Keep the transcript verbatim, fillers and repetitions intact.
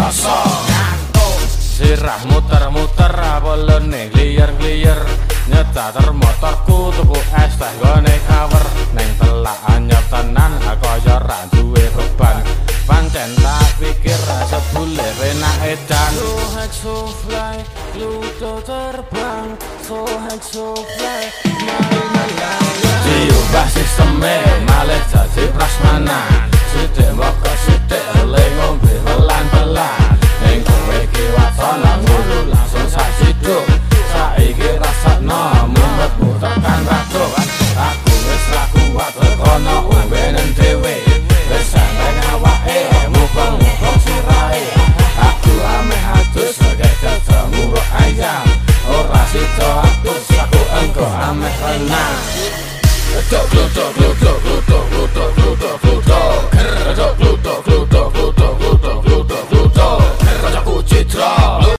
rasa ngantuk. Sirah muter-muter apelene gliyer-gliyer. Nyetar motorku tuku es teh gone kawer. Neng telak anyep tenan kaya ra duwe beban. Pancen tak pikir sebule penak edan. So high so fly, Pluto terbang. So high so fly, mari melayang. Diubah sisteme malih dadi prasmanan. Sithik